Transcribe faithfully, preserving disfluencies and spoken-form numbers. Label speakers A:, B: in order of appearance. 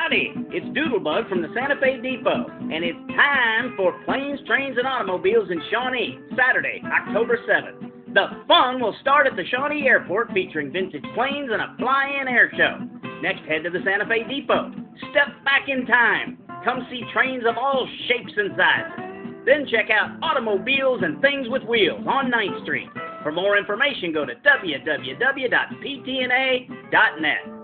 A: Howdy, it's Doodlebug from the Santa Fe Depot, and it's time for Planes, Trains, and Automobiles in Shawnee, Saturday, October seventh. The fun will start at the Shawnee Airport featuring vintage planes and a fly-in air show. Next, head to the Santa Fe Depot. Step back in time. Come see trains of all shapes and sizes. Then check out Automobiles and Things with Wheels on ninth Street. For more information, go to w w w dot p t n a dot net.